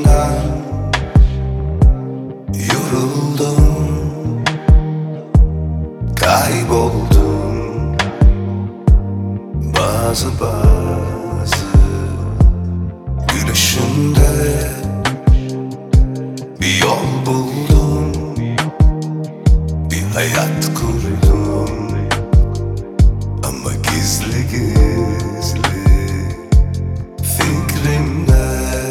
yüzünden yoruldum, kayboldum. Bazı gülüşünde bir yol buldum, bir hayat kurdum. Ama gizli gizli fikrimde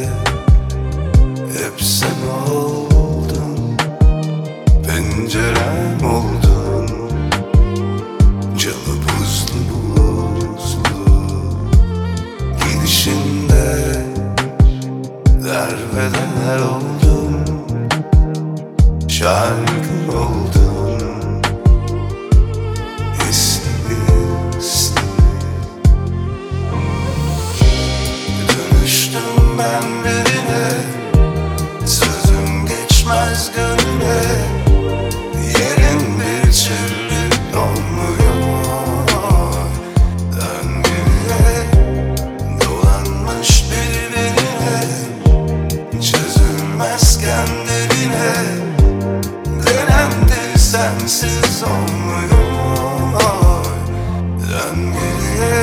hep sen oldun, pencerem oldun, camı buzlu buzlu. Gidişinde derbeder oldum, şarkı oldun, hisli hisli. Dönüştüm ben birine, sözüm geçmez gönlüne. Yerin bir türlü dolmuyor. Dön geriye, dolanmış birbirine, çözülmezken derine. Dönemdir sensiz olmuyor. Dön geriye.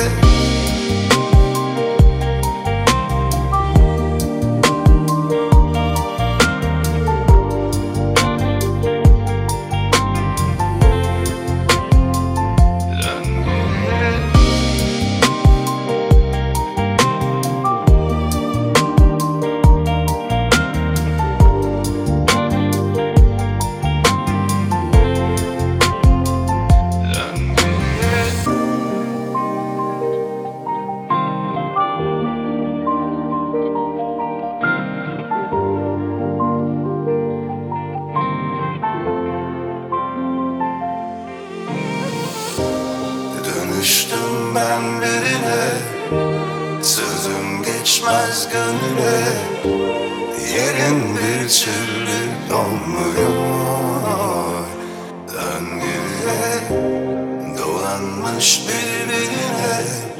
Dönüştüm ben birine, sözüm geçmez gönlüne. Yerin bir türlü dolmuyor. Dön geriye, dolanmış birbirine,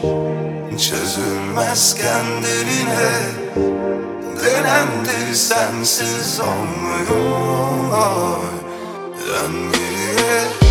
çözülmezken derine. Dönemdir sensiz olmuyor. Dön geriye.